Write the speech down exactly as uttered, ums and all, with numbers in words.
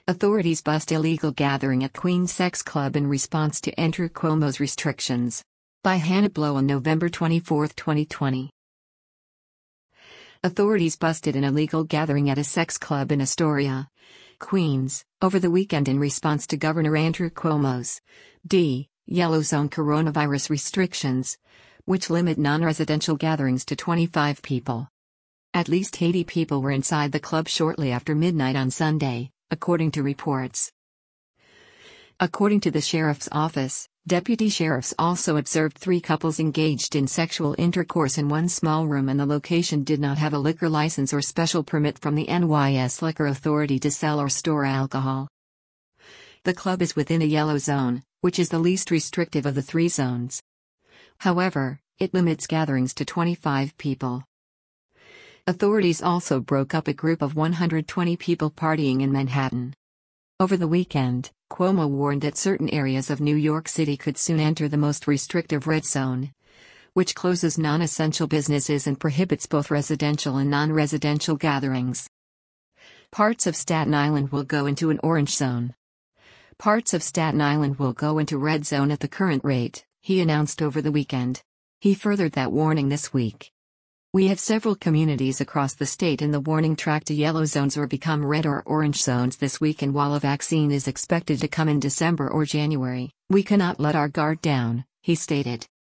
Authorities bust illegal gathering at Queen's Sex Club in response to Andrew Cuomo's restrictions. By Hannah Blow on November twenty-fourth, twenty twenty. Authorities busted an illegal gathering at a sex club in Astoria, Queens, over the weekend in response to Governor Andrew Cuomo's D. Yellow Zone coronavirus restrictions, which limit non-residential gatherings to twenty-five people. At least eighty people were inside the club shortly after midnight on Sunday, according to reports. According to the sheriff's office, deputy sheriffs also observed three couples engaged in sexual intercourse in one small room, and the location did not have a liquor license or special permit from the N Y S Liquor Authority to sell or store alcohol. The club is within a yellow zone, which is the least restrictive of the three zones. However, it limits gatherings to twenty-five people. Authorities also broke up a group of one hundred twenty people partying in Manhattan. Over the weekend, Cuomo warned that certain areas of New York City could soon enter the most restrictive red zone, which closes non-essential businesses and prohibits both residential and non-residential gatherings. Parts of Staten Island will go into an orange zone. Parts of Staten Island will go into red zone at the current rate, he announced over the weekend. He furthered that warning this week. We have several communities across the state in the warning track to yellow zones or become red or orange zones this week, and while a vaccine is expected to come in December or January, we cannot let our guard down, he stated.